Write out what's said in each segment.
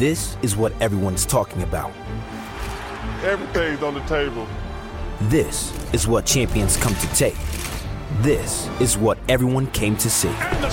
This is what everyone's talking about. Everything's on the table. This is what champions come to take. This is what everyone came to see. And the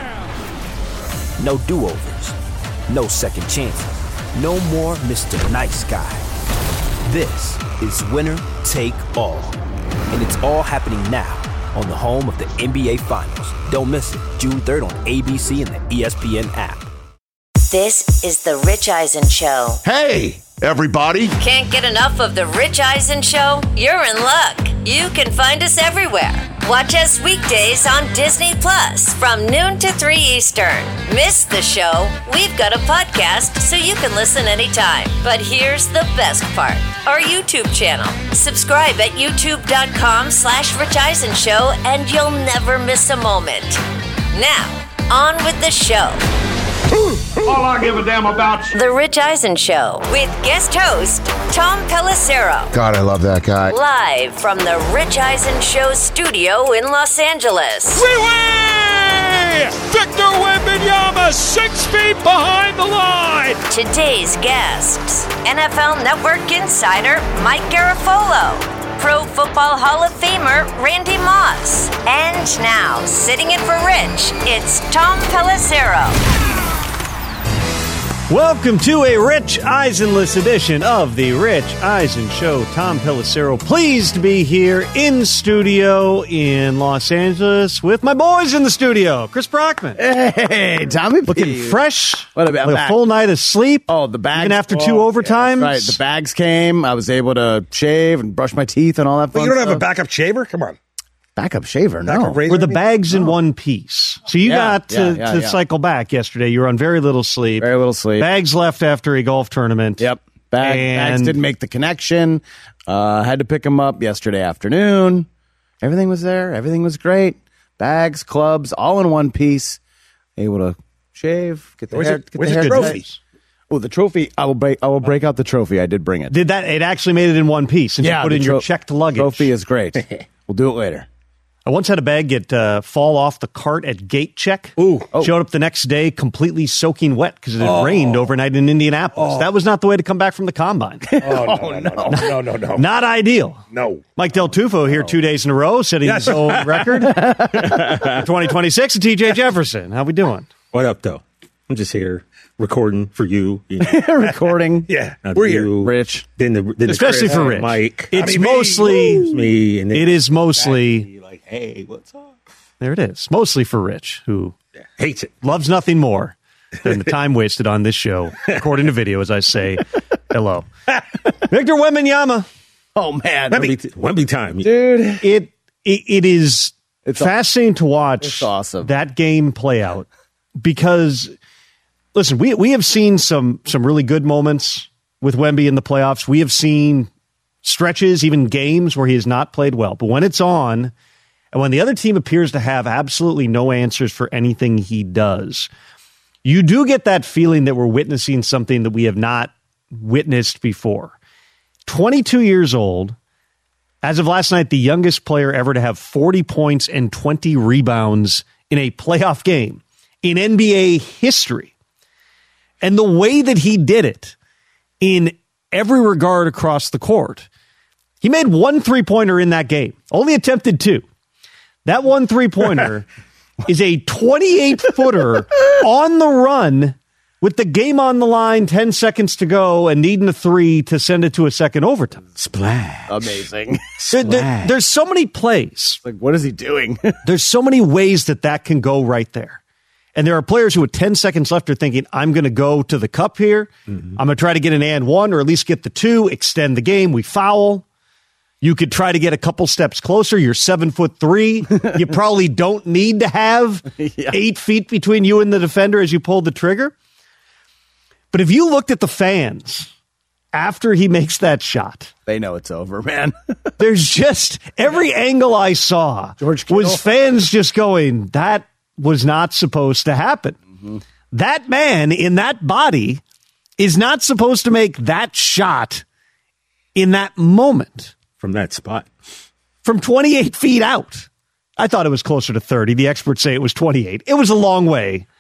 slam! No do-overs. No second chances. No more Mr. Nice Guy. This is winner take all. And it's all happening now on the home of the NBA Finals. Don't miss it. June 3rd on ABC and the ESPN app. This is The Rich Eisen Show. Hey, everybody. Can't get enough of The Rich Eisen Show? You're in luck. You can find us everywhere. Watch us weekdays on Disney Plus from noon to 3 Eastern. Miss the show? We've got a podcast so you can listen anytime. But here's the best part. Our YouTube channel. Subscribe at youtube.com/Rich Eisen Show and you'll never miss a moment. Now, on with the show. All I give a damn about. The Rich Eisen Show with guest host Tom Pelissero. God, I love that guy. Live from the Rich Eisen Show studio in Los Angeles. Freeway! Victor Wembanyama, 6 feet behind the line. Today's guests: NFL Network insider Mike Garafolo, Pro Football Hall of Famer Randy Moss, and now sitting in for Rich, it's Tom Pelissero. Welcome to a Rich Eisenless edition of the Rich Eisen Show. Tom Pelissero, pleased to be here in studio in Los Angeles with my boys in the studio. Chris Brockman. Hey, Tommy. Looking fresh. What about like a full night of sleep. Oh, the bags. Even after 2 overtimes. Yeah, right. The bags came. I was able to shave and brush my teeth and all that fun But you don't stuff. have a backup shaver? Come on. Backup shaver? No. Backup razor? Were the bags in one piece? So you got to yeah. cycle back yesterday. You were on very little sleep. Very little sleep. Bags left after a golf tournament. Yep. Bags didn't make the connection. Had to pick them up yesterday afternoon. Everything was there. Everything was great. Bags, clubs, all in one piece. Able to shave, get the hair. Where's the trophies? Oh, the trophy. I will break out the trophy. I did bring it. Did that? It actually made it in one piece and you put in your checked luggage. Trophy is great. We'll do it later. I once had a bag get fall off the cart at gate check. Ooh. Showed up the next day completely soaking wet because it had rained overnight in Indianapolis. That was not the way to come back from the combine. No. Not ideal. No. Mike Del Tufo here 2 days in a row, setting his own record. 2026 and TJ Jefferson. How we doing? What up, though? I'm just here recording for you. Recording. Yeah. We're here. Rich. Especially Chris, for Rich. Mike. It's mostly me. And it is mostly like, hey, what's up? There it is. Mostly for Rich, who hates it. Loves nothing more than the time wasted on this show, according to video, as I say hello. Victor Wembanyama. Oh, man. Wemby time. Dude. It is fascinating to watch it's awesome. That game play out because, listen, we have seen some really good moments with Wemby in the playoffs. We have seen stretches, even games where he has not played well. But when it's on, and when the other team appears to have absolutely no answers for anything he does, you do get that feeling that we're witnessing something that we have not witnessed before. 22 years old, as of last night, the youngest player ever to have 40 points and 20 rebounds in a playoff game in NBA history. And the way that he did it in every regard across the court, he made 1 3-pointer in that game, only attempted 2. That 1 3-pointer is a 28-footer on the run with the game on the line, 10 seconds to go, and needing a 3 to send it to a second overtime. Splash. Amazing. There's so many plays. Like, what is he doing? There's so many ways that can go right there. And there are players who with 10 seconds left are thinking, I'm going to go to the cup here. Mm-hmm. I'm going to try to get an and 1 or at least get the 2, extend the game. We foul. You could try to get a couple steps closer. You're 7'3". You probably don't need to have 8 feet between you and the defender as you pull the trigger. But if you looked at the fans after he makes that shot, they know it's over, man. There's just every angle I saw was fans just going, that was not supposed to happen. Mm-hmm. That man in that body is not supposed to make that shot in that moment. From that spot. From 28 feet out. I thought it was closer to 30. The experts say it was 28. It was a long way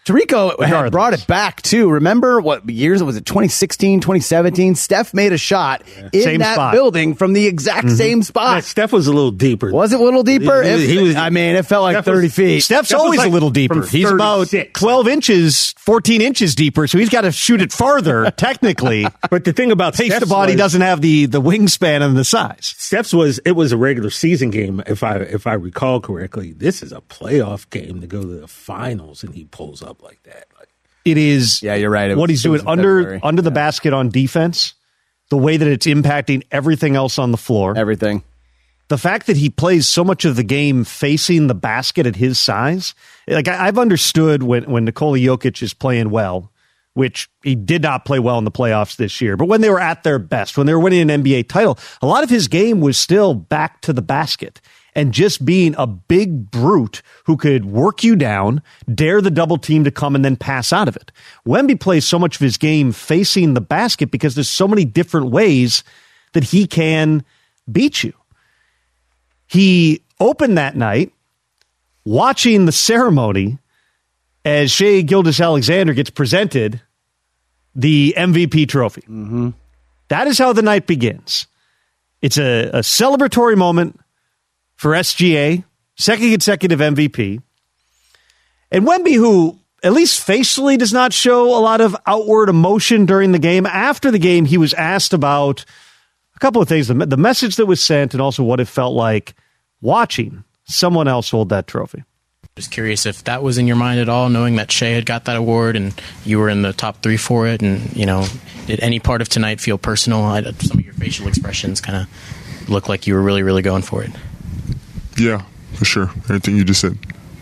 Tarico had brought it back, too. Remember what years was it? 2016, 2017? Steph made a shot in same that spot. building from the exact same spot. Yeah, Steph was a little deeper. Was it a little deeper? It felt like Steph 30 was- feet. Steph's Steph was always like a little deeper. from He's about 36. 12 inches, 14 inches deeper, so he's got to shoot it farther, technically. But the thing about Pace the Steph's body was- doesn't have the wingspan and the size. Steph's was a regular season game, if I recall correctly. This is a playoff game to go to the finals, and he pulls up like that. Like, It is. Yeah, you're right. What he's It was doing in February. under the basket on defense, the way that it's impacting everything else on the floor. Everything. The fact that he plays so much of the game facing the basket at his size. Like I've understood when Nikola Jokic is playing well, which he did not play well in the playoffs this year, but when they were at their best, when they were winning an NBA title, a lot of his game was still back to the basket and just being a big brute who could work you down, dare the double team to come and then pass out of it. Wemby plays so much of his game facing the basket because there's so many different ways that he can beat you. He opened that night watching the ceremony as Shai Gilgeous-Alexander gets presented the MVP trophy. Mm-hmm. That is how the night begins. It's a celebratory moment for SGA, second consecutive MVP. And Wemby, who at least facially does not show a lot of outward emotion during the game, after the game he was asked about a couple of things, the message that was sent and also what it felt like watching someone else hold that trophy. Just curious if that was in your mind at all, knowing that Shai had got that award and you were in the top 3 for it. And, did any part of tonight feel personal? Some of your facial expressions kind of look like you were really, really going for it. Yeah, for sure. Everything you just said.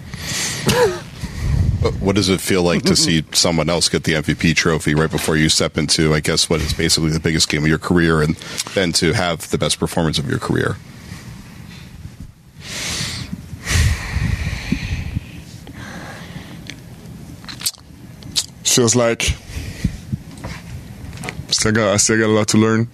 What does it feel like to see someone else get the MVP trophy right before you step into, I guess, what is basically the biggest game of your career, and then to have the best performance of your career? Feels like I still got a lot to learn.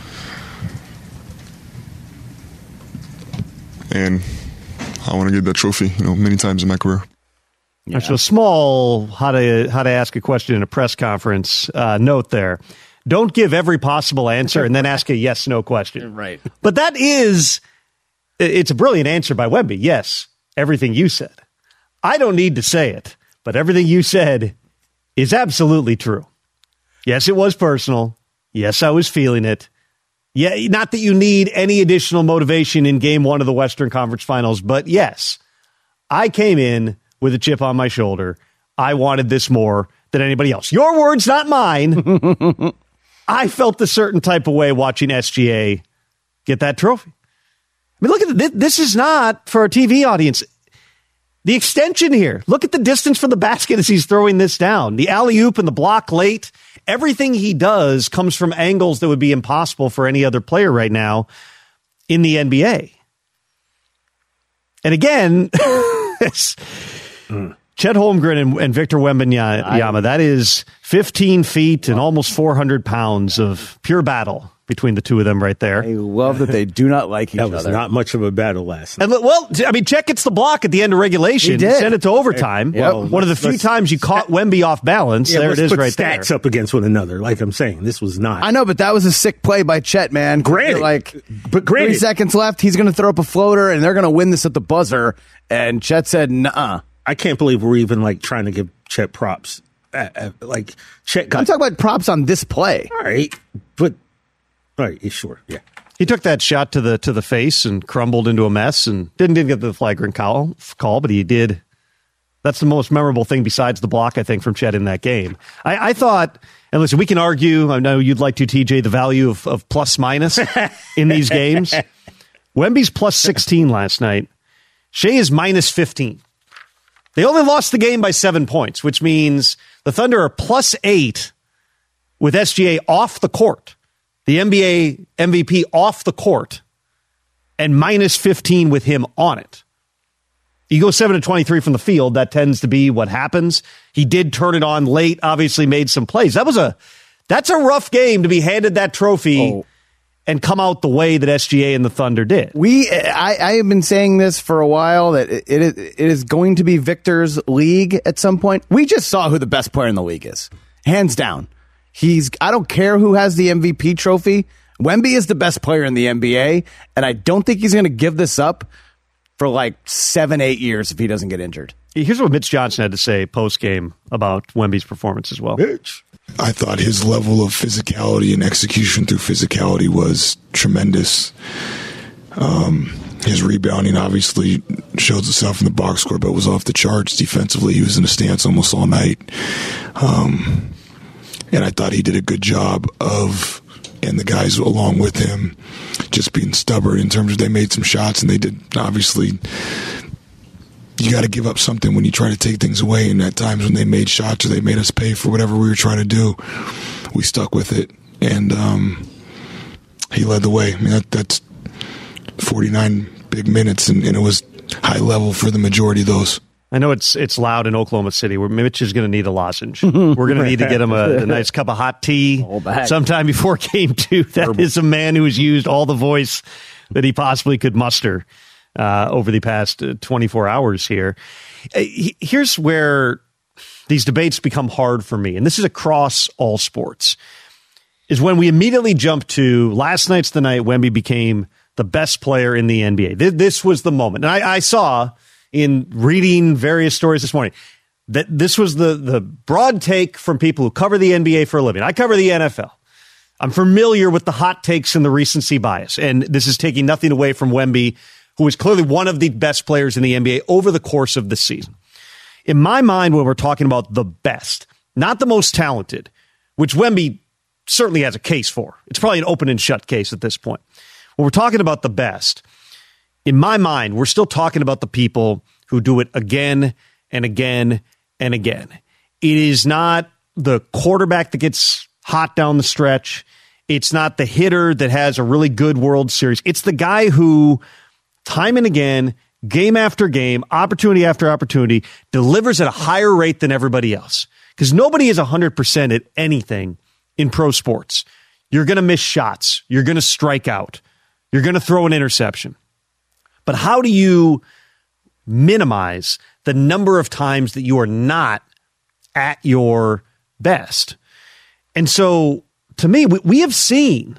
And I want to get that trophy, many times in my career. Yeah. So small how to ask a question in a press conference note there. Don't give every possible answer and then ask a yes/no question. Right. But it's a brilliant answer by Wemby. Yes, everything you said. I don't need to say it, but everything you said is absolutely true. Yes, it was personal. Yes, I was feeling it. Yeah, not that you need any additional motivation in game 1 of the Western Conference Finals, but yes, I came in with a chip on my shoulder. I wanted this more than anybody else. Your words, not mine. I felt a certain type of way watching SGA get that trophy. I mean, look at this is not for a TV audience. The extension here. Look at the distance from the basket as he's throwing this down. The alley-oop and the block late. Everything he does comes from angles that would be impossible for any other player right now in the NBA. And again, Chet Holmgren and Victor Wembanyama, that is 15 feet and almost 400 pounds of pure battle between the two of them right there. I love that they do not like each other. That was not much of a battle last night. And, well, I mean, Chet gets the block at the end of regulation. He did. Send it to overtime. Well, one of the few times you caught Wemby off balance. There it is put right stacks there. up against one another. Like I'm saying, this was not. I know, but that was a sick play by Chet, man. Granted. But 3 seconds left, he's going to throw up a floater, and they're going to win this at the buzzer. And Chet said, nuh-uh. I can't believe we're even trying to give Chet props. Chet got. I'm talking about props on this play. All right, but all right, sure, yeah. He took that shot to the face and crumbled into a mess and didn't get the flagrant call, but he did. That's the most memorable thing besides the block, I think, from Chet in that game. I thought, and listen, we can argue, I know you'd like to, TJ, the value of plus minus in these games. Wemby's plus 16 last night. Shai is minus 15. They only lost the game by 7 points, which means the Thunder are plus 8 with SGA off the court. The NBA MVP off the court, and minus 15 with him on it. You go 7 of 23 from the field, that tends to be what happens. He did turn it on late, obviously made some plays. That's a rough game to be handed that trophy and come out the way that SGA and the Thunder did. I have been saying this for a while, that it is going to be Victor's league at some point. We just saw who the best player in the league is. Hands down. I don't care who has the MVP trophy. Wemby is the best player in the NBA, and I don't think he's going to give this up for like 7-8 years if he doesn't get injured. Here's what Mitch Johnson had to say post-game about Wemby's performance as well. Mitch. I thought his level of physicality and execution through physicality was tremendous. His rebounding obviously shows itself in the box score, but was off the charts defensively. He was in a stance almost all night. And I thought he did a good job of, and the guys along with him, just being stubborn in terms of they made some shots, and they did, obviously. You got to give up something when you try to take things away. And at times when they made shots or they made us pay for whatever we were trying to do, we stuck with it. And he led the way. I mean, that's 49 big minutes, and it was high level for the majority of those. I know it's loud in Oklahoma City where Mitch is going to need a lozenge. We're going to need to get him a nice cup of hot tea sometime before game 2. That is a man who has used all the voice that he possibly could muster over the past 24 hours here. Here's where these debates become hard for me, and this is across all sports, is when we immediately jump to last night's the night Wemby became the best player in the NBA. This was the moment. And I saw in reading various stories this morning that this was the broad take from people who cover the NBA for a living. I cover the NFL. I'm familiar with the hot takes and the recency bias, and this is taking nothing away from Wemby, who is clearly one of the best players in the NBA over the course of the season. In my mind, when we're talking about the best, not the most talented, which Wemby certainly has a case for. It's probably an open and shut case at this point. When we're talking about the best, in my mind, we're still talking about the people who do it again and again and again. It is not the quarterback that gets hot down the stretch. It's not the hitter that has a really good World Series. It's the guy who, time and again, game after game, opportunity after opportunity, delivers at a higher rate than everybody else. Because nobody is 100% at anything in pro sports. You're going to miss shots. You're going to strike out. You're going to throw an interception. But how do you minimize the number of times that you are not at your best? And so, to me, we have seen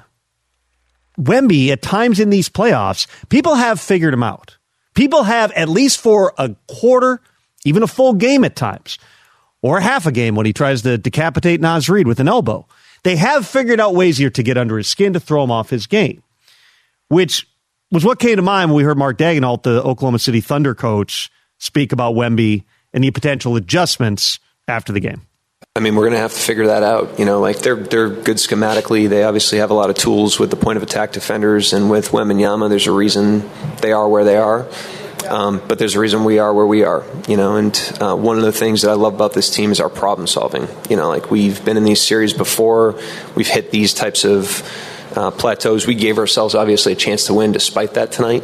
Wemby at times in these playoffs, people have figured him out. People have, at least for a quarter, even a full game at times, or half a game when he tries to decapitate Naz Reid with an elbow. They have figured out ways here to get under his skin, to throw him off his game, which was what came to mind when we heard Mark Daigneault, the Oklahoma City Thunder coach, speak about Wemby and the potential adjustments after the game. I mean, we're going to have to figure that out. You know, like they're good schematically. They obviously have a lot of tools with the point of attack defenders, and with Wembanyama, there's a reason they are where they are. But there's a reason we are where we are, you know, and one of the things that I love about this team is our problem solving. You know, like we've been in these series before, we've hit these types of plateaus. We gave ourselves obviously a chance to win despite that tonight,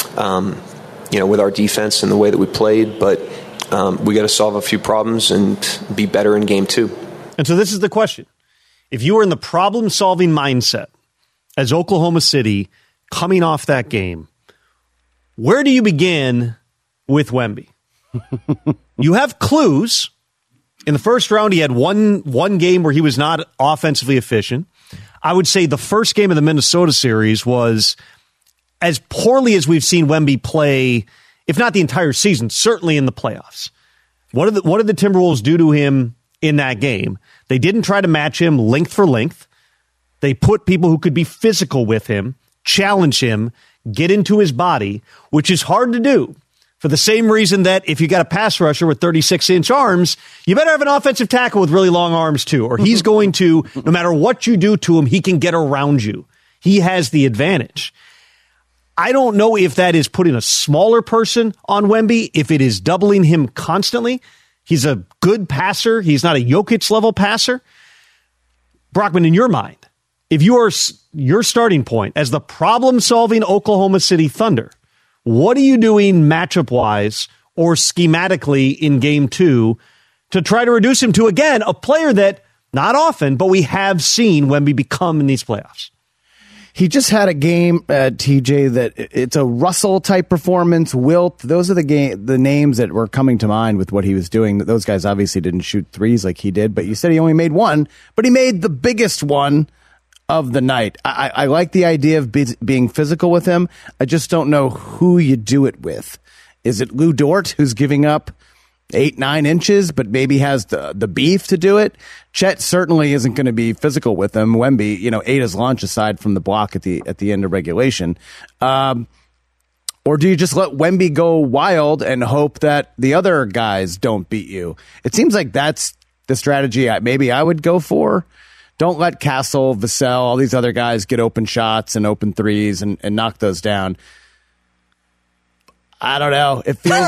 you know, with our defense and the way that we played, but we got to solve a few problems and be better in game 2. And so this is the question. If you were in the problem-solving mindset as Oklahoma City coming off that game, where do you begin with Wemby? You have clues. In the first round, he had one game where he was not offensively efficient. I would say the first game of the Minnesota series was as poorly as we've seen Wemby play, if not the entire season, certainly in the playoffs. What did the Timberwolves do to him in that game? They didn't try to match him length for length. They put people who could be physical with him, challenge him, get into his body, which is hard to do for the same reason that if you got a pass rusher with 36-inch arms, you better have an offensive tackle with really long arms too, or he's going to, no matter what you do to him, he can get around you. He has the advantage. I don't know if that is putting a smaller person on Wemby, if it is doubling him constantly. He's a good passer. He's not a Jokic-level passer. Brockman, in your mind, if you are your starting point as the problem-solving Oklahoma City Thunder, what are you doing matchup-wise or schematically in Game 2 to try to reduce him to, again, a player that, not often, but we have seen Wemby become in these playoffs? He just had a game, TJ, that it's a Russell type performance. Wilt, those are the names that were coming to mind with what he was doing. Those guys obviously didn't shoot threes like he did, but you said he only made one, but he made the biggest one of the night. I like the idea of being physical with him. I just don't know who you do it with. Is it Lou Dort, who's giving up 8-9 inches, but maybe has the beef to do it? Chet certainly isn't going to be physical with him. Wemby, ate his lunch aside from the block at the end of regulation. Or do you just let Wemby go wild and hope that the other guys don't beat you? It seems like that's the strategy maybe I would go for. Don't let Castle, Vassell, all these other guys get open shots and open threes and knock those down. I don't know. It feels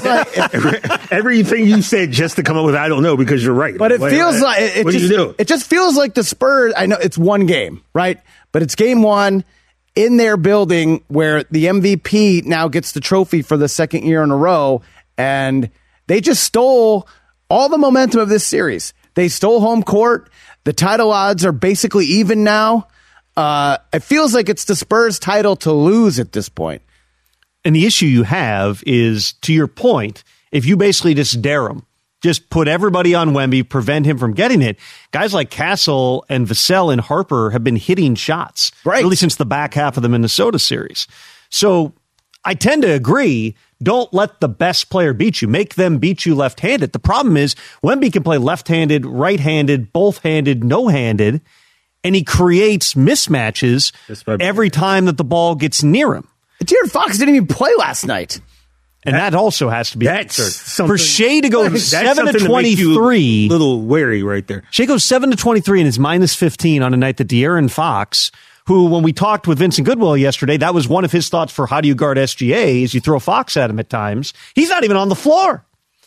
like everything you said just to come up with I don't know, because you're right. But it feels like what do you do? It just feels like the Spurs. I know it's one game, right? But it's game one in their building where the MVP now gets the trophy for the second year in a row, and they just stole all the momentum of this series. They stole home court. The title odds are basically even now. It feels like it's the Spurs' title to lose at this point. And the issue you have is, to your point, if you basically just dare him, just put everybody on Wemby, prevent him from getting it. Guys like Castle and Vassell and Harper have been hitting shots really since the back half of the Minnesota series. So I tend to agree. Don't let the best player beat you. Make them beat you left-handed. The problem is Wemby can play left-handed, right-handed, both-handed, no-handed, and he creates mismatches every time that the ball gets near him. De'Aaron Fox didn't even play last night. And that also has to be answered. For Shea to go 7 to 23. A little wary right there. Shea goes 7 to 23 and is minus 15 on a night that De'Aaron Fox, who, when we talked with Vincent Goodwill yesterday, that was one of his thoughts for how do you guard SGA is you throw Fox at him at times. He's not even on the floor.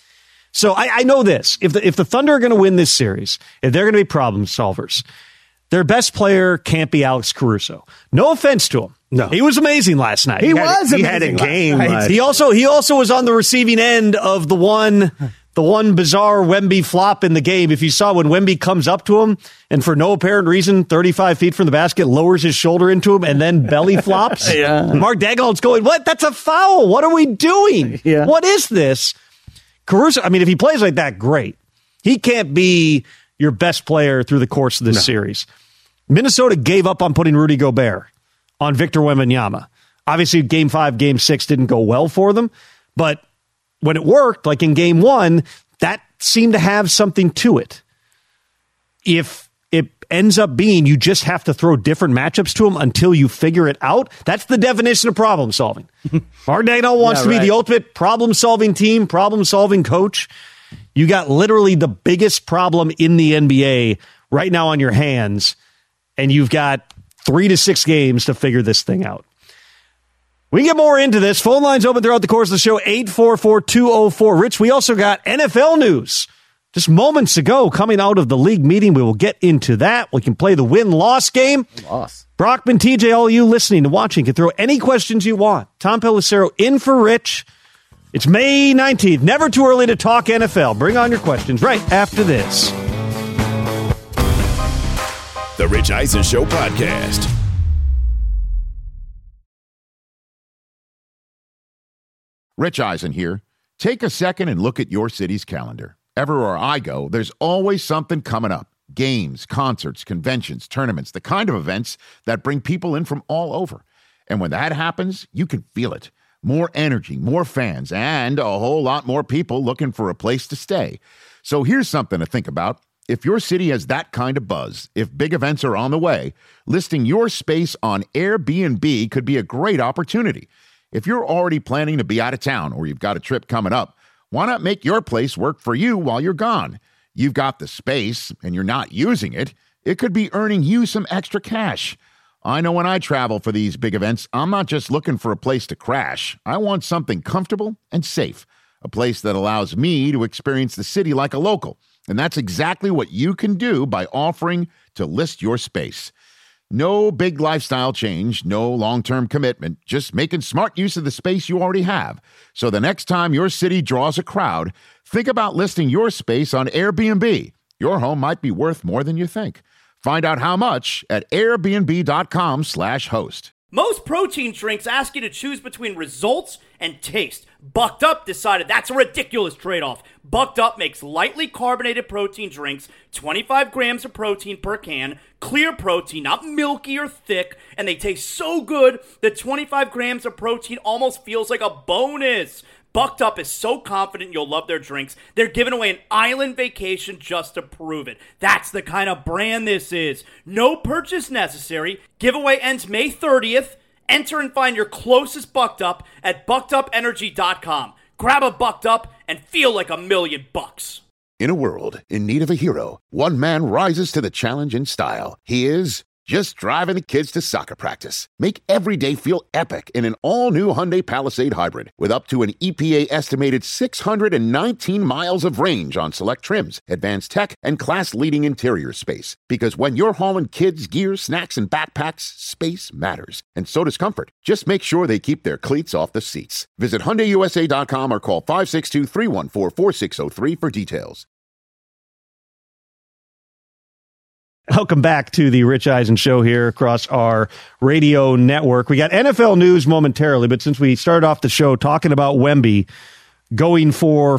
So I know this. If the Thunder are going to win this series, if they're going to be problem solvers, their best player can't be Alex Caruso. No offense to him. No, he was amazing last night. He had a game. He also was on the receiving end of the one bizarre Wemby flop in the game. If you saw when Wemby comes up to him and for no apparent reason, 35 feet from the basket, lowers his shoulder into him and then belly flops. Yeah. Mark Daigneault's going, what? That's a foul. What are we doing? Yeah. What is this? Caruso, I mean, if he plays like that, great. He can't be your best player through the course of this series. Minnesota gave up on putting Rudy Gobert on Victor Wembanyama. Obviously, Game 5, Game 6 didn't go well for them, but when it worked, like in Game 1, that seemed to have something to it. If it ends up being you just have to throw different matchups to him until you figure it out, that's the definition of problem solving. Mark Daigneault wants to be the ultimate problem-solving team, problem-solving coach. You got literally the biggest problem in the NBA right now on your hands, and you've got 3 to 6 games to figure this thing out. We can get more into this. Phone lines open throughout the course of the show, 844-204. Rich, we also got NFL news just moments ago coming out of the league meeting. We will get into that. We can play the win-loss game. Brockman, TJ, all you listening and watching can throw any questions you want. Tom Pelissero in for Rich. It's May 19th. Never too early to talk NFL. Bring on your questions right after this. The Rich Eisen Show podcast. Rich Eisen here. Take a second and look at your city's calendar. Everywhere I go, there's always something coming up. Games, concerts, conventions, tournaments, the kind of events that bring people in from all over. And when that happens, you can feel it. More energy, more fans, and a whole lot more people looking for a place to stay. So here's something to think about. If your city has that kind of buzz, if big events are on the way, listing your space on Airbnb could be a great opportunity. If you're already planning to be out of town or you've got a trip coming up, why not make your place work for you while you're gone? You've got the space and you're not using it. It could be earning you some extra cash. I know when I travel for these big events, I'm not just looking for a place to crash. I want something comfortable and safe, a place that allows me to experience the city like a local. And that's exactly what you can do by offering to list your space. No big lifestyle change, no long-term commitment, just making smart use of the space you already have. So the next time your city draws a crowd, think about listing your space on Airbnb. Your home might be worth more than you think. Find out how much at airbnb.com/host. Most protein drinks ask you to choose between results and taste. Bucked Up decided that's a ridiculous trade-off. Bucked Up makes lightly carbonated protein drinks, 25 grams of protein per can, clear protein, not milky or thick, and they taste so good that 25 grams of protein almost feels like a bonus. Bucked Up is so confident you'll love their drinks, they're giving away an island vacation just to prove it. That's the kind of brand this is. No purchase necessary. Giveaway ends May 30th. Enter and find your closest Bucked Up at buckedupenergy.com. Grab a Bucked Up and feel like $1,000,000. In a world in need of a hero, one man rises to the challenge in style. He is just driving the kids to soccer practice. Make every day feel epic in an all-new Hyundai Palisade Hybrid with up to an EPA-estimated 619 miles of range on select trims, advanced tech, and class-leading interior space. Because when you're hauling kids, gear, snacks, and backpacks, space matters. And so does comfort. Just make sure they keep their cleats off the seats. Visit HyundaiUSA.com or call 562-314-4603 for details. Welcome back to the Rich Eisen Show here across our radio network. We got NFL news momentarily, but since we started off the show talking about Wemby going for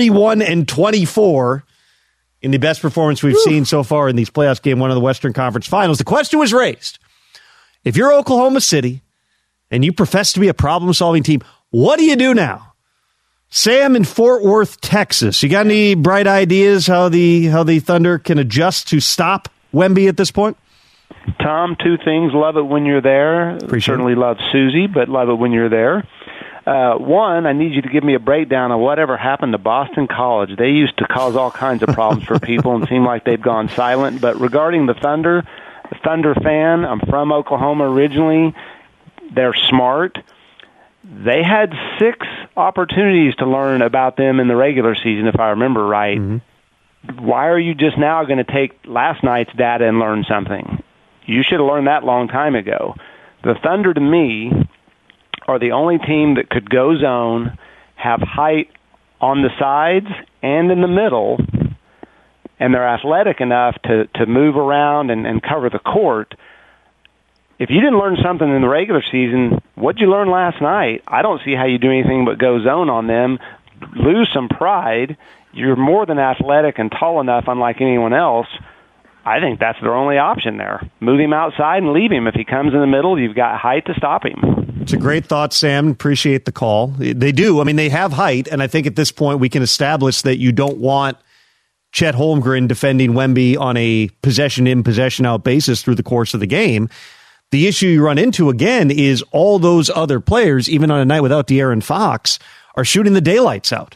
41-24 in the best performance we've seen so far in these playoffs, game one of the Western Conference Finals, the question was raised. If you're Oklahoma City and you profess to be a problem-solving team, what do you do now? Sam in Fort Worth, Texas. You got any bright ideas how the Thunder can adjust to stop Wemby at this point? Tom, two things. Love it when you're there. Certainly love Susie, but love it when you're there. One, I need you to give me a breakdown of whatever happened to Boston College. They used to cause all kinds of problems for people and seem like they've gone silent. But regarding the Thunder fan, I'm from Oklahoma originally. They're smart. They had 6 opportunities to learn about them in the regular season, if I remember right. Mm-hmm. Why are you just now going to take last night's data and learn something? You should have learned that a long time ago. The Thunder, to me, are the only team that could go zone, have height on the sides and in the middle, and they're athletic enough to move around and cover the court. If you didn't learn something in the regular season, what'd you learn last night? I don't see how you do anything but go zone on them, lose some pride. You're more than athletic and tall enough, unlike anyone else. I think that's their only option there. Move him outside and leave him. If he comes in the middle, you've got height to stop him. It's a great thought, Sam. Appreciate the call. They do. I mean, they have height, and I think at this point we can establish that you don't want Chet Holmgren defending Wemby on a possession-in, possession-out basis through the course of the game. The issue you run into, again, is all those other players, even on a night without De'Aaron Fox, are shooting the daylights out.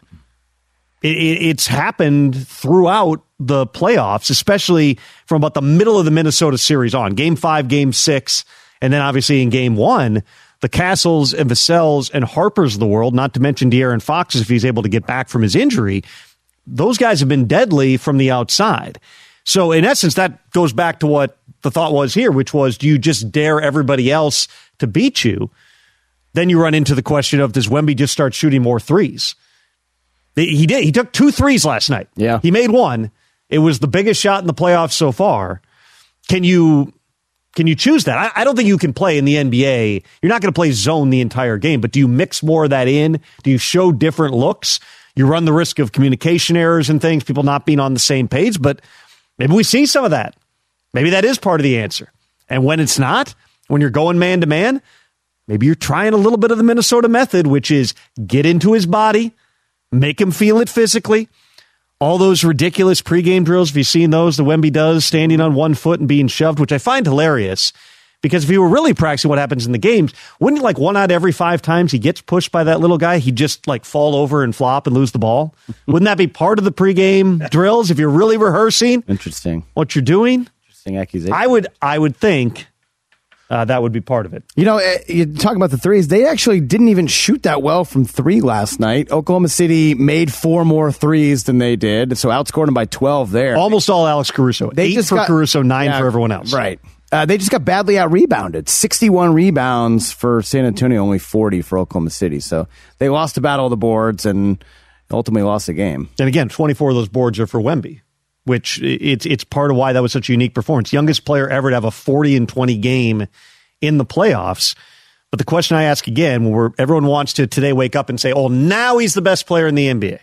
It's happened throughout the playoffs, especially from about the middle of the Minnesota series on. Game 5, Game 6, and then obviously in Game 1, the Castles and Vassell's and Harpers of the world, not to mention De'Aaron Fox if he's able to get back from his injury, those guys have been deadly from the outside. So in essence, that goes back to what the thought was here, which was, do you just dare everybody else to beat you? Then you run into the question of, does Wemby just start shooting more threes? He did. He took 2 threes last night. Yeah. He made one. It was the biggest shot in the playoffs so far. Can you choose that? I don't think you can play in the NBA. You're not going to play zone the entire game, but do you mix more of that in? Do you show different looks? You run the risk of communication errors and things, people not being on the same page, but maybe we see some of that. Maybe that is part of the answer. And when it's not, when you're going man to man, maybe you're trying a little bit of the Minnesota method, which is get into his body, make him feel it physically. All those ridiculous pregame drills, if you've seen those, the Wemby does, standing on one foot and being shoved, which I find hilarious. Because if he were really practicing what happens in the games, wouldn't like 1 out of every 5 times he gets pushed by that little guy, he'd just like fall over and flop and lose the ball? Wouldn't that be part of the pregame drills if you're really rehearsing? Interesting. What you're doing? Interesting accusation. I would think that would be part of it. You know, you talk about the threes. They actually didn't even shoot that well from 3 last night. Oklahoma City made 4 more threes than they did, so outscored them by 12 there. Almost all Alex Caruso. They 8 just for got, Caruso, 9 for everyone else. Right. They just got badly out-rebounded. 61 rebounds for San Antonio, only 40 for Oklahoma City. So they lost the battle of the boards and ultimately lost the game. And again, 24 of those boards are for Wemby. which it's part of why that was such a unique performance. Youngest player ever to have a 40-20 game in the playoffs. But the question I ask again, where everyone wants to today wake up and say, oh, now he's the best player in the NBA.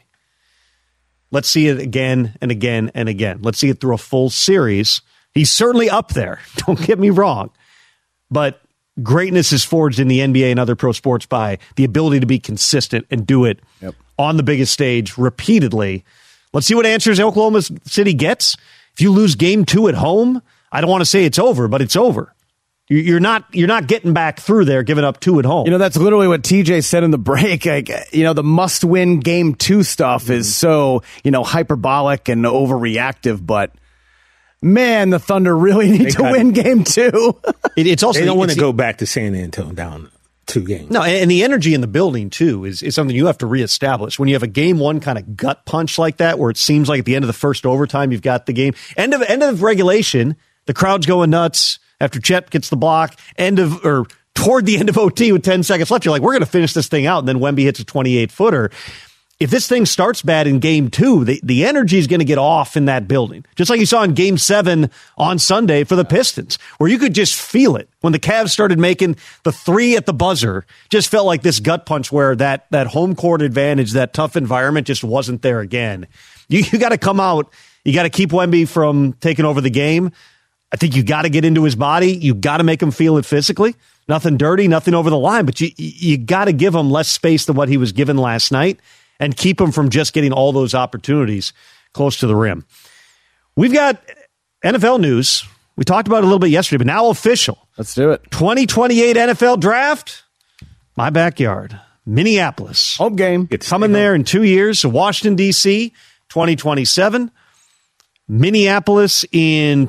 Let's see it again and again and again. Let's see it through a full series. He's certainly up there. Don't get me wrong. But greatness is forged in the NBA and other pro sports by the ability to be consistent and do it on the biggest stage repeatedly. Let's see what answers Oklahoma City gets. If you lose game 2 at home, I don't want to say it's over, but it's over. You're not getting back through there, giving up 2 at home. That's literally what TJ said in the break. The must-win game 2 stuff is so, hyperbolic and overreactive, but man, the Thunder really need to win game 2. It's also they don't want to go back to San Antonio down 2 games. No, and the energy in the building, too, is something you have to reestablish. When you have a game 1 kind of gut punch like that, where it seems like at the end of the first overtime, you've got the game. End of regulation, the crowd's going nuts after Chet gets the block. Toward the end of OT with 10 seconds left, you're like, we're going to finish this thing out. And then Wemby hits a 28-footer. If this thing starts bad in game 2, the energy is going to get off in that building. Just like you saw in game 7 on Sunday for the Pistons, where you could just feel it. When the Cavs started making the 3 at the buzzer, just felt like this gut punch where that home court advantage, that tough environment just wasn't there again. You got to come out. You got to keep Wemby from taking over the game. I think you got to get into his body. You got to make him feel it physically. Nothing dirty, nothing over the line, but you got to give him less space than what he was given last night and keep him from just getting all those opportunities close to the rim. We've got NFL news. We talked about it a little bit yesterday, but now official. Let's do it. 2028 NFL draft. My backyard. Minneapolis. Home game. It's coming there in 2 years. So Washington, D.C., 2027. Minneapolis in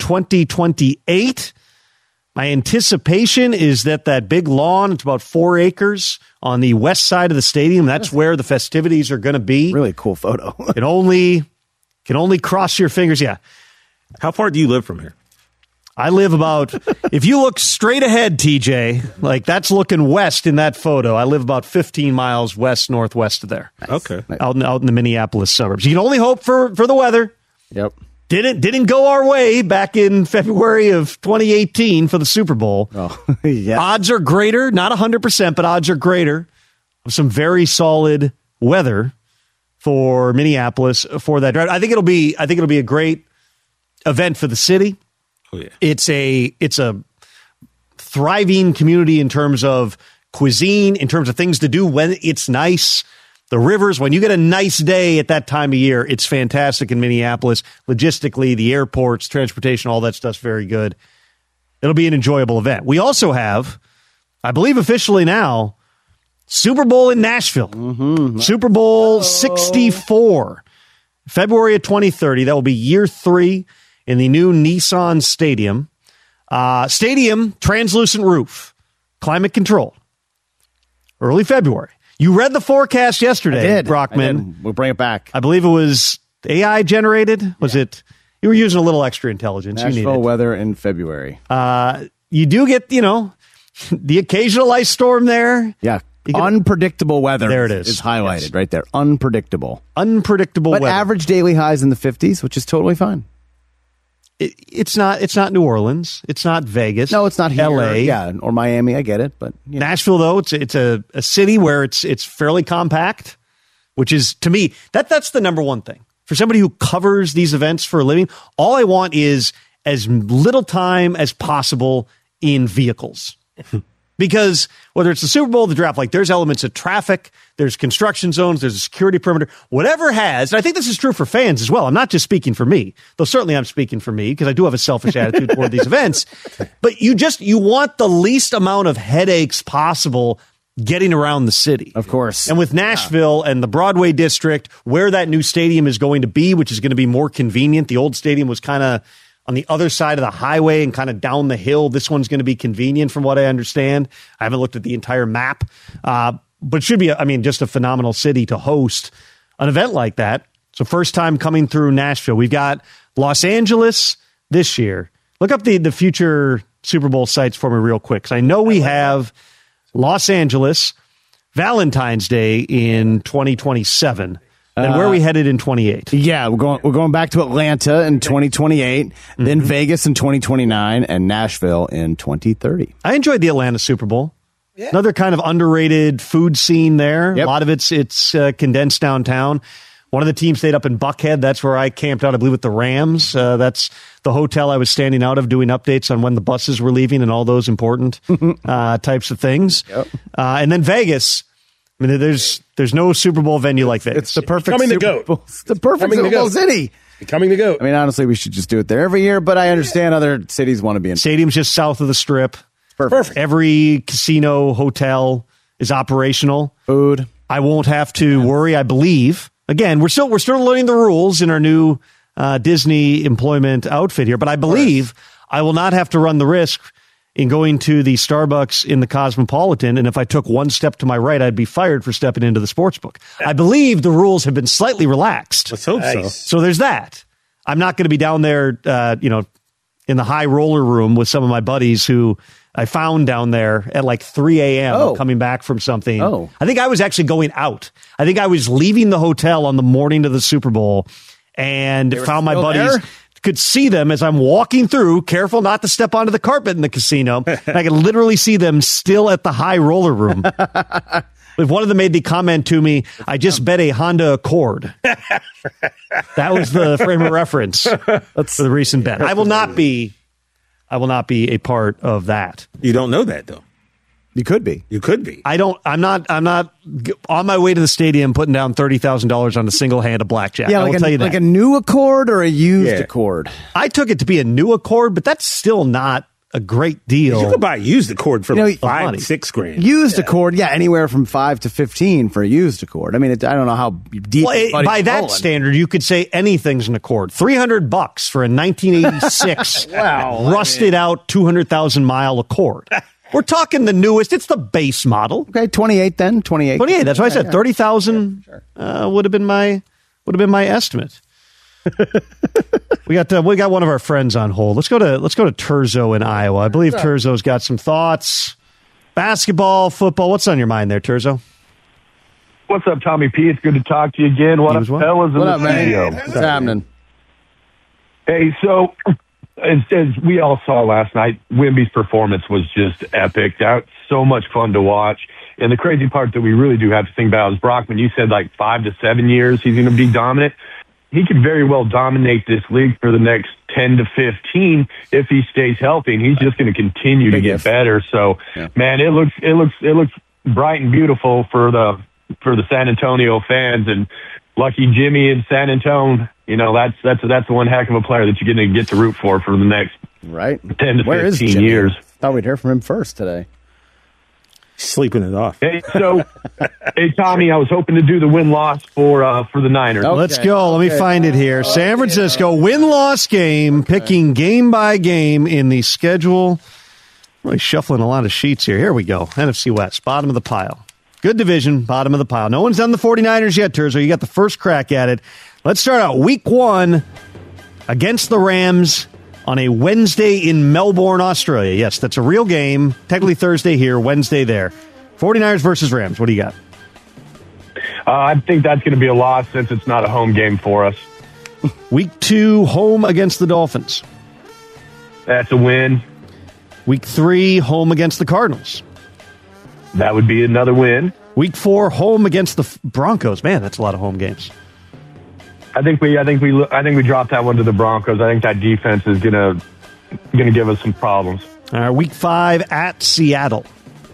2028. My anticipation is that big lawn, it's about 4 acres on the west side of the stadium. That's where the festivities are going to be. Really cool photo. Can only cross your fingers. Yeah. How far do you live from here? I live about, if you look straight ahead, TJ, like that's looking west in that photo. I live about 15 miles northwest of there. Nice. Okay. Out in the Minneapolis suburbs. You can only hope for the weather. Yep. Didn't go our way back in February of 2018 for the Super Bowl. Oh, yeah. Odds are greater, not 100%, but odds are greater of some very solid weather for Minneapolis for that draft. I think it'll be a great event for the city. Oh yeah. It's a thriving community in terms of cuisine, in terms of things to do when it's nice. The rivers, when you get a nice day at that time of year, it's fantastic in Minneapolis. Logistically, the airports, transportation, all that stuff's very good. It'll be an enjoyable event. We also have, I believe officially now, Super Bowl in Nashville. Mm-hmm. Super Bowl 64. February of 2030. That will be year 3 in the new Nissan Stadium. Stadium, translucent roof, climate control. Early February. You read the forecast yesterday, Brockman. We'll bring it back. I believe it was AI generated. Was it? You were using a little extra intelligence. Nashville weather in February. You do get, the occasional ice storm there. Yeah. Unpredictable weather. There it is. Is highlighted right there. Unpredictable. Unpredictable but weather. Average daily highs in the 50s, which is totally fine. It's not New Orleans. It's not Vegas. No, it's not here. LA. Yeah, or Miami. I get it, but Nashville though, it's a city where it's fairly compact, which is to me that's the number one thing for somebody who covers these events for a living. All I want is as little time as possible in vehicles. Because whether it's the Super Bowl, the draft, like there's elements of traffic, there's construction zones, there's a security perimeter, whatever has, and I think this is true for fans as well. I'm not just speaking for me, though certainly I'm speaking for me because I do have a selfish attitude toward these events. But you want the least amount of headaches possible getting around the city. Of course. And with Nashville and the Broadway district, where that new stadium is going to be, which is going to be more convenient. The old stadium was kind of on the other side of the highway and kind of down the hill. This one's going to be convenient from what I understand. I haven't looked at the entire map, but it should be, just a phenomenal city to host an event like that. So first time coming through Nashville. We've got Los Angeles this year. Look up the future Super Bowl sites for me real quick, because I know we have Los Angeles, Valentine's Day in 2027. Then where are we headed in 28? Yeah, we're going back to Atlanta in 2028, then Vegas in 2029, and Nashville in 2030. I enjoyed the Atlanta Super Bowl. Yeah. Another kind of underrated food scene there. Yep. A lot of it's condensed downtown. One of the teams stayed up in Buckhead. That's where I camped out, I believe, with the Rams. That's the hotel I was standing out of doing updates on when the buses were leaving and all those important types of things. Yep. And then Vegas. I mean, there's no Super Bowl venue like Vegas. It's the perfect Super Bowl. It's the perfect Super Bowl city. Coming to go. I mean, honestly, we should just do it there every year, but I understand other cities want to be in. Stadium's just south of the Strip. Perfect. Every casino, hotel is operational. Food. I won't have to worry, I believe. Again, we're still learning the rules in our new Disney employment outfit here, but I believe I will not have to run the risk in going to the Starbucks in the Cosmopolitan, and if I took one step to my right, I'd be fired for stepping into the sports book. I believe the rules have been slightly relaxed. Let's hope so. So there's that. I'm not going to be down there, in the high roller room with some of my buddies who I found down there at like 3 a.m. coming back from something. Oh. I think I was actually going out. I think I was leaving the hotel on the morning of the Super Bowl and found my buddies. There? Could see them as I'm walking through, careful not to step onto the carpet in the casino. And I could literally see them still at the high roller room. If one of them made the comment to me, I just bet a Honda Accord. That was the frame of reference for the recent bet. I will not be a part of that. You don't know that, though. You could be. You could be. I'm not on my way to the stadium putting down $30,000 on a single hand of blackjack. Yeah, I will tell you that. Like a new Accord or a used Accord? I took it to be a new Accord, but that's still not a great deal. You could buy a used Accord for like $5-6 grand. Used Accord, anywhere from 5 to 15 for a used Accord. I mean, I don't know how deep. Well, by that standard, you could say anything's an Accord. $300 for a 1986 rusted out 200,000 mile Accord. We're talking the newest. It's the base model. Okay, 28 then. 28. That's what I said. 30,000 would have been my estimate. We got one of our friends on hold. Let's go to Terzo in Iowa. I believe Terzo's got some thoughts. Basketball, football. What's on your mind there, Terzo? What's up, Tommy P? It's good to talk to you again. What up, fellas? What up, man? What's happening? Hey, so as we all saw last night, Wemby's performance was just epic. That's so much fun to watch. And the crazy part that we really do have to think about is Brockman. You said like 5 to 7 years he's going to be dominant. He could very well dominate this league for the next 10 to 15 if he stays healthy, and he's just going to continue to get better. So, man, it looks bright and beautiful for the San Antonio fans, and lucky Jimmy in San Antonio. You know, that's one heck of a player that you're going to get to root for the next 10 to 15 years. Thought we'd hear from him first today. Sleeping it off. Hey, Tommy, I was hoping to do the win-loss for the Niners. Okay. Let's go. Let me find it here. San Francisco win-loss game, picking game by game in the schedule. Really shuffling a lot of sheets here. Here we go. NFC West, bottom of the pile. Good division, bottom of the pile. No one's done the 49ers yet, Terzo. You got the first crack at it. Let's start out week 1 against the Rams on a Wednesday in Melbourne, Australia. Yes, that's a real game. Technically Thursday here, Wednesday there. 49ers versus Rams. What do you got? I think that's going to be a loss since it's not a home game for us. Week 2, home against the Dolphins. That's a win. Week 3, home against the Cardinals. That would be another win. Week 4, home against the Broncos. Man, that's a lot of home games. I think we dropped that one to the Broncos. I think that defense is gonna give us some problems. Week 5 at Seattle.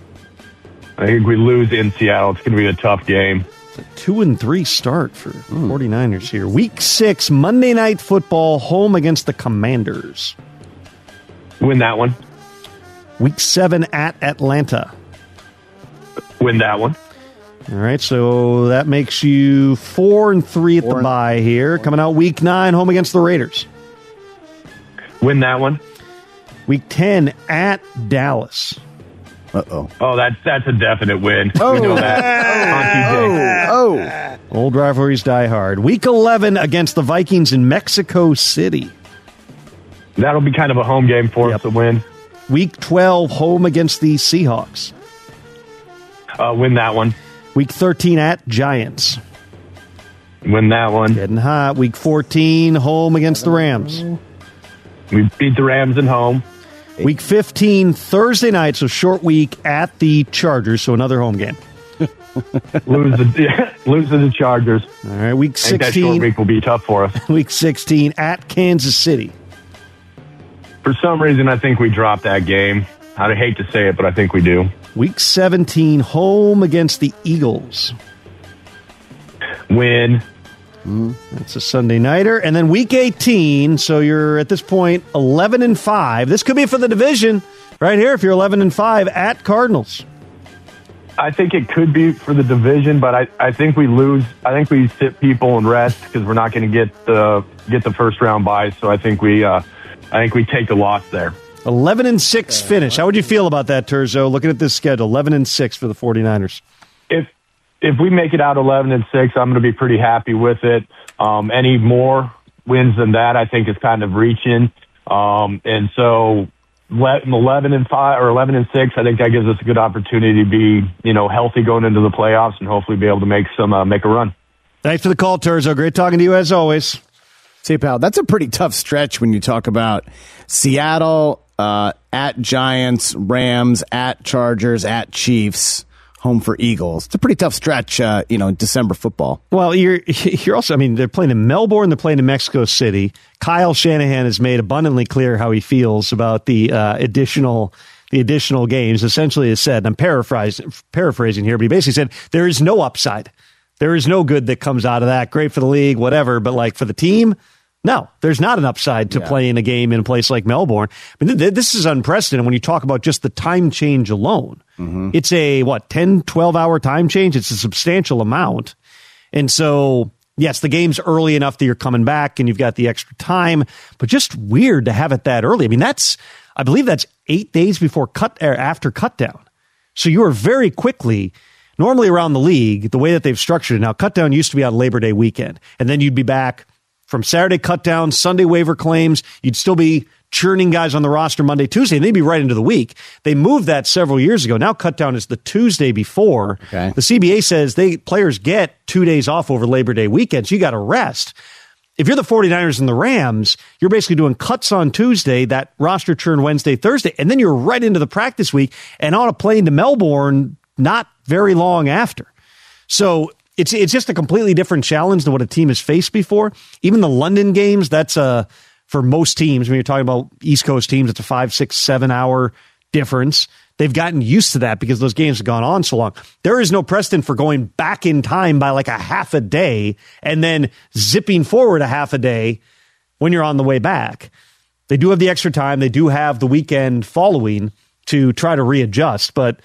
I think we lose in Seattle. It's gonna be a tough game. It's a 2-3 start for 49ers here. Week 6, Monday Night Football, home against the Commanders. Win that one. Week 7 at Atlanta. Win that one. All right, so that makes you 4-3 at the bye here. Coming out week 9, home against the Raiders. Win that one. Week 10 at Dallas. Uh-oh. Oh, that's a definite win. Oh. We know that. Old rivalries die hard. Week 11 against the Vikings in Mexico City. That'll be kind of a home game for us to win. Week 12, home against the Seahawks. Win that one. Week 13 at Giants. win that one. Getting hot. Week 14, home against the Rams. We beat the Rams at home. Week 15, Thursday night, so short week at the Chargers, so another home game. lose to the Chargers. All right, week 16. That short week will be tough for us. Week 16 at Kansas City. For some reason, I think we dropped that game. I'd hate to say it, but I think we do. Week 17, home against the Eagles. Win. That's a Sunday nighter. And then week 18, so you're at this point 11-5. This could be for the division right here if you're 11-5 at Cardinals. I think it could be for the division, but I think we lose. I think we sit people and rest because we're not going to get the first round bye. So I think we take the loss there. 11-6 finish. How would you feel about that, Turzo? Looking at this schedule, 11-6 for the 49ers. If we make it out 11-6, I'm going to be pretty happy with it. Any more wins than that, I think, is kind of reaching. And so 11-5 or 11-6, I think that gives us a good opportunity to be, healthy going into the playoffs and hopefully be able to make a run. Thanks for the call, Turzo. Great talking to you as always. See, pal, that's a pretty tough stretch when you talk about Seattle, at Giants, Rams, at Chargers, at Chiefs, home for Eagles. It's a pretty tough stretch, December football. Well, you're also, they're playing in Melbourne, they're playing in Mexico City. Kyle Shanahan has made abundantly clear how he feels about the additional games. Essentially has said, I'm paraphrasing here, but he basically said, there is no upside. There is no good that comes out of that. Great for the league, whatever, but for the team, no, there's not an upside to playing a game in a place like Melbourne. This is unprecedented when you talk about just the time change alone. Mm-hmm. It's a, 10, 12-hour time change? It's a substantial amount. And so, yes, the game's early enough that you're coming back and you've got the extra time, but just weird to have it that early. I believe that's 8 days before after cutdown. So you are very quickly, normally around the league, the way that they've structured it now, cutdown used to be on Labor Day weekend, and then you'd be back from Saturday cutdown, Sunday waiver claims. You'd still be churning guys on the roster Monday, Tuesday, and they'd be right into the week. They moved that several years ago. Now cutdown is the Tuesday before. Okay. The CBA says players get 2 days off over Labor Day weekend, so you got to rest. If you're the 49ers and the Rams, you're basically doing cuts on Tuesday, that roster churn Wednesday, Thursday, and then you're right into the practice week and on a plane to Melbourne not very long after. So it's just a completely different challenge than what a team has faced before. Even the London games, that's for most teams, when you're talking about East Coast teams, it's a 5, 6, 7 hour difference. They've gotten used to that because those games have gone on so long. There is no precedent for going back in time by a half a day and then zipping forward a half a day when you're on the way back. They do have the extra time. They do have the weekend following to try to readjust, but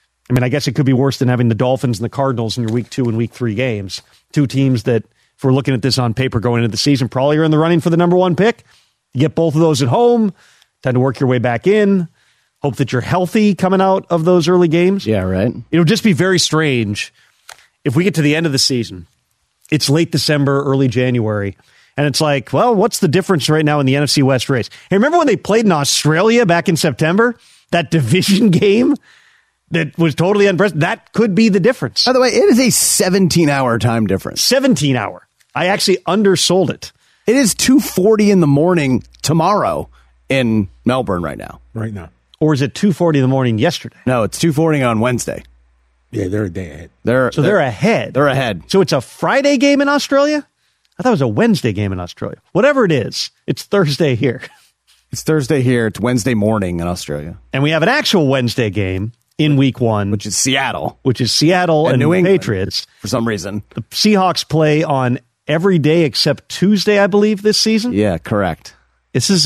I guess it could be worse than having the Dolphins and the Cardinals in your week 2 and week 3 games. Two teams that, if we're looking at this on paper going into the season, probably are in the running for the number 1 pick. You get both of those at home, time to work your way back in, hope that you're healthy coming out of those early games. Yeah, right. It'll just be very strange if we get to the end of the season. It's late December, early January, and it's what's the difference right now in the NFC West race? Hey, remember when they played in Australia back in September? That division game? That was totally unprecedented. That could be the difference. By the way, it is a 17-hour time difference. 17-hour. I actually undersold it. It is 2:40 in the morning tomorrow in Melbourne right now. Right now. Or is it 2:40 in the morning yesterday? No, it's 2:40 on Wednesday. Yeah, they're a day ahead. They're ahead. They're ahead. So it's a Friday game in Australia? I thought it was a Wednesday game in Australia. Whatever it is, it's Thursday here. It's Thursday here. It's Wednesday morning in Australia. And we have an actual Wednesday game in week 1, which is Seattle and New England, Patriots. For some reason, the Seahawks play on every day except Tuesday, I believe, this season. Yeah, correct. This is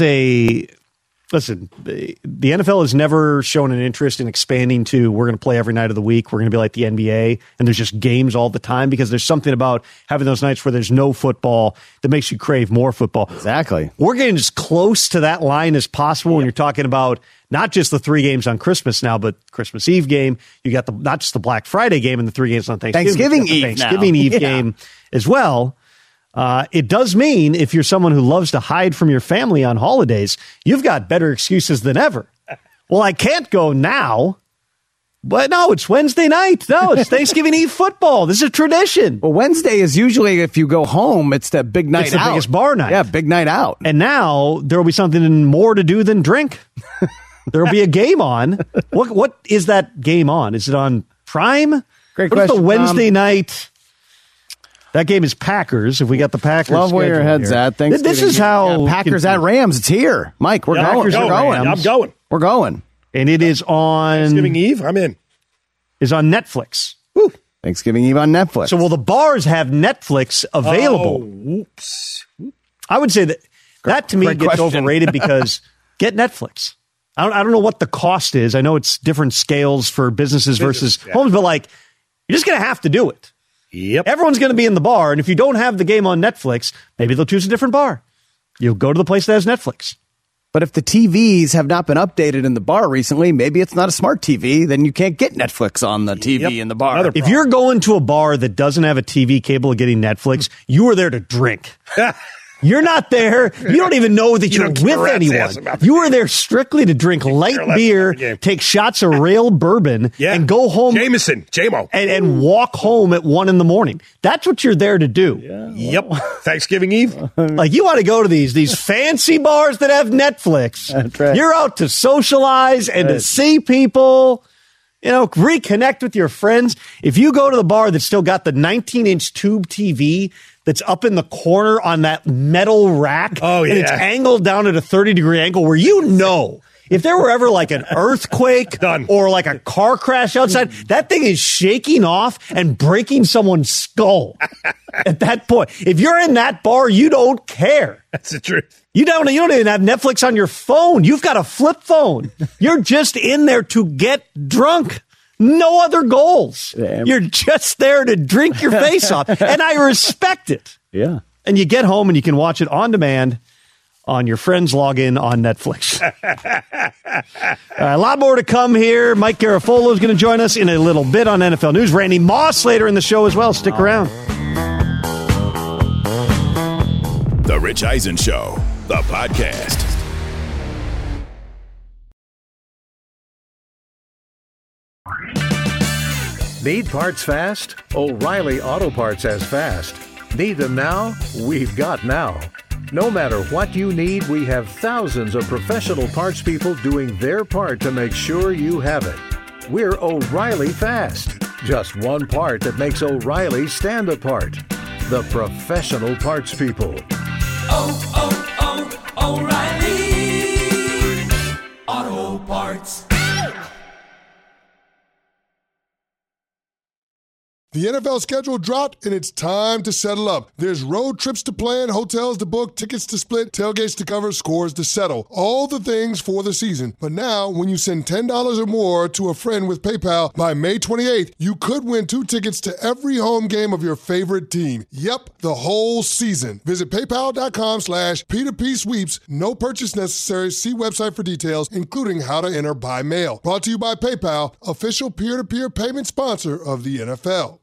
listen, the NFL has never shown an interest in expanding to we're going to play every night of the week. We're going to be like the NBA, and there's just games all the time because there's something about having those nights where there's no football that makes you crave more football. Exactly. We're getting as close to that line as possible when you're talking about not just the 3 games on Christmas now, but Christmas Eve game. You got not just the Black Friday game and the 3 games on Thanksgiving Eve game as well. It does mean if you're someone who loves to hide from your family on holidays, you've got better excuses than ever. Well, I can't go now. But no, it's Wednesday night. No, it's Thanksgiving Eve football. This is a tradition. Well, Wednesday is usually, if you go home, it's the big night out. It's the biggest bar night. Yeah, big night out. And now there will be something more to do than drink. There will be a game on. What is that game on? Is it on Prime? Great What is question, the Wednesday night? That game is Packers. If we got the Packers, love where your head's here. at. Thanksgiving. This is how Packers at Rams. It's here, Mike. We're going. I'm going. We're going. And it is on Thanksgiving Eve. I'm in. Is on Netflix. Woo. Thanksgiving Eve on Netflix. So will the bars have Netflix available? Whoops. I would say that to me Great gets question. overrated because get Netflix. I don't know what the cost is. I know it's different scales for businesses versus homes, but like you're just going to have to do it. Yep. Everyone's going to be in the bar, and if you don't have the game on Netflix, maybe they'll choose a different bar. You'll go to the place that has Netflix. But if the TVs have not been updated in the bar recently, maybe it's not a smart TV, then you can't get Netflix on the TV in the bar. If you're going to a bar that doesn't have a TV capable of getting Netflix, you are there to drink. You're not there. You don't even know that you're with anyone. You are there strictly to drink light beer, take shots of rail bourbon, and go home. J-Mo. And walk home at 1 a.m. That's what you're there to do. Yep. Thanksgiving Eve. Like you want to go to these fancy bars that have Netflix. That's right. You're out to socialize and to see people. You know, reconnect with your friends. If you go to the bar that's still got the 19-inch tube TV that's up in the corner on that metal rack, and it's angled down at a 30-degree angle where you know if there were ever like an earthquake or like a car crash outside, that thing is shaking off and breaking someone's skull at that point. If you're in that bar, you don't care. That's the truth. You don't even have Netflix on your phone. You've got a flip phone. You're just in there to get drunk. No other goals. You're just there to drink your face off. And I respect it. Yeah. And you get home and you can watch it on demand on your friend's login on Netflix. A lot more to come here. Mike Garafolo is going to join us in a little bit on NFL News. Randy Moss later in the show as well. Stick around. The Rich Eisen Show, the podcast. Need parts fast? O'Reilly Auto Parts has fast. Need them now? We've got now. No matter what you need, we have thousands of professional parts people doing their part to make sure you have it. We're O'Reilly Fast. Just one part that makes O'Reilly stand apart. The professional parts people. O'Reilly Auto Parts. The NFL schedule dropped, and it's time to settle up. There's road trips to plan, hotels to book, tickets to split, tailgates to cover, scores to settle. All the things for the season. But now, when you send $10 or more to a friend with PayPal by May 28th, you could win 2 tickets to every home game of your favorite team. Yep, the whole season. Visit paypal.com/P2P sweeps. No purchase necessary. See website for details, including how to enter by mail. Brought to you by PayPal, official peer-to-peer payment sponsor of the NFL.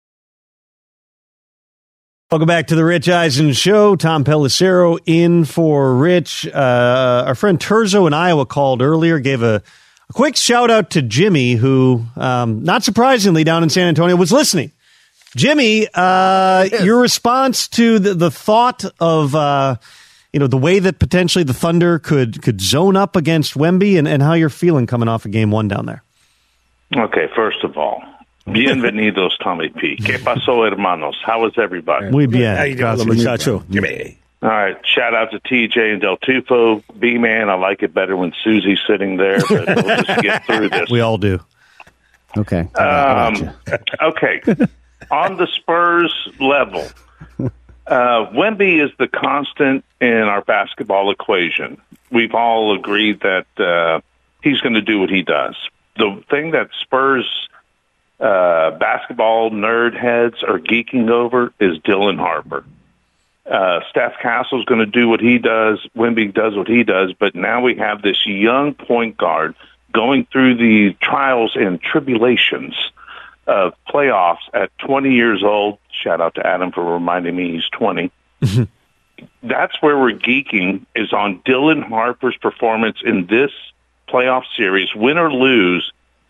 Welcome back to the Rich Eisen Show. Tom Pelissero in for Rich. Our friend Terzo in Iowa called earlier, gave a quick shout out to Jimmy, who, not surprisingly, down in San Antonio, was listening. Jimmy, your response to the thought of the way that potentially the Thunder could zone up against Wemby, and how you're feeling coming off of Game 1 down there. Okay, first of all, bienvenidos, Tommy P. ¿Qué pasó, hermanos? How is everybody? Muy bien. How you doing, muchacho? Jimmy. All right, shout out to TJ and Del Tufo. B-Man, I like it better when Susie's sitting there, but we'll just get through this. We all do. Okay. Okay. On the Spurs level, Wemby is the constant in our basketball equation. We've all agreed that he's going to do what he does. The thing that Spurs basketball nerd heads are geeking over is Dylan Harper. Steph Castle's going to do what he does. Wemby does what he does. But now we have this young point guard going through the trials and tribulations of playoffs at 20 years old. Shout out to Adam for reminding me he's 20. That's where we're geeking, is on Dylan Harper's performance in this playoff series. Win or lose,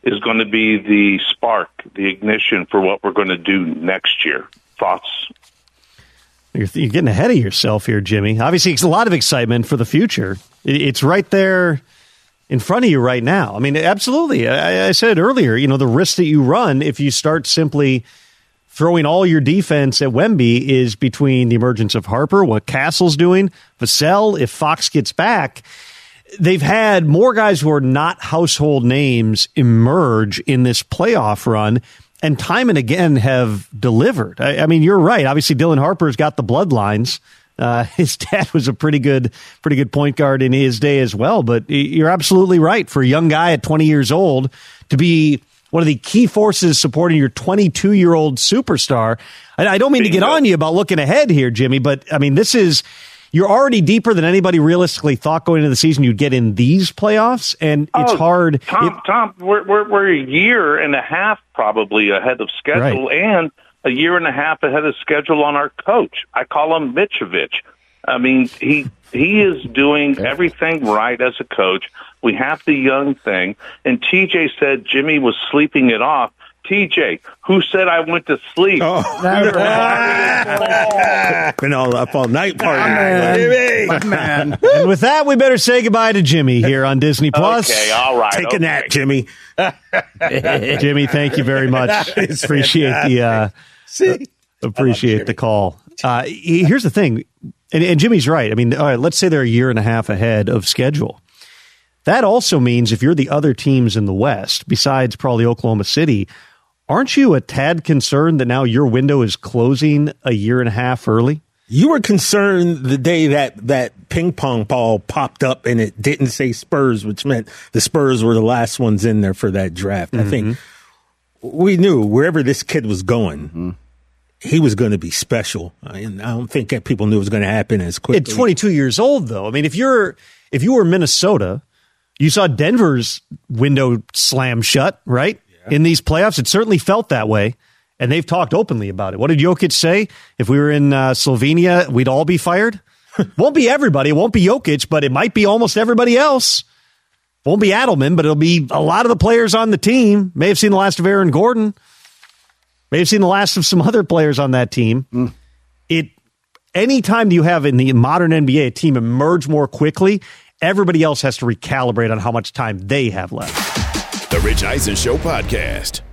is going to be the spark, the ignition for what we're going to do next year. Thoughts? You're getting ahead of yourself here, Jimmy. Obviously, it's a lot of excitement for the future. It's right there in front of you right now. I mean, absolutely. I said it earlier, the risk that you run if you start simply throwing all your defense at Wemby is between the emergence of Harper, what Castle's doing, Vassell, if Fox gets back. They've had more guys who are not household names emerge in this playoff run, and time and again have delivered. I mean, you're right. Obviously, Dylan Harper's got the bloodlines. His dad was a pretty good point guard in his day as well. But you're absolutely right. For a young guy at 20 years old to be one of the key forces supporting your 22-year-old superstar. I don't mean to get on you about looking ahead here, Jimmy, but I mean, you're already deeper than anybody realistically thought going into the season you'd get in these playoffs, and it's hard. Tom, we're a year and a half probably ahead of schedule, right, and a year and a half ahead of schedule on our coach. I call him Mitchevich. I mean, he is doing everything right as a coach. We have the young thing, and TJ said Jimmy was sleeping it off. TJ, who said I went to sleep? Been all up all night partying. Man. And with that, we better say goodbye to Jimmy here on Disney Plus. Okay, all right. Take a nap, Jimmy. Jimmy, thank you very much. Appreciate the call. Here's the thing, and Jimmy's right. I mean, all right, let's say they're a year and a half ahead of schedule. That also means if you're the other teams in the West, besides probably Oklahoma City, aren't you a tad concerned that now your window is closing a year and a half early? You were concerned the day that ping pong ball popped up and it didn't say Spurs, which meant the Spurs were the last ones in there for that draft. Mm-hmm. I think we knew wherever this kid was going, he was going to be special. And I don't think that people knew it was going to happen as quickly. At 22 years old, though, I mean, if you were Minnesota, you saw Denver's window slam shut, right? In these playoffs, it certainly felt that way, and they've talked openly about it. What did Jokic say? If we were in Slovenia, we'd all be fired? Won't be everybody. It won't be Jokic, but it might be almost everybody else. Won't be Adelman, but it'll be a lot of the players on the team. May have seen the last of Aaron Gordon. May have seen the last of some other players on that team. Anytime you have in the modern NBA a team emerge more quickly, everybody else has to recalibrate on how much time they have left. The Rich Eisen Show podcast.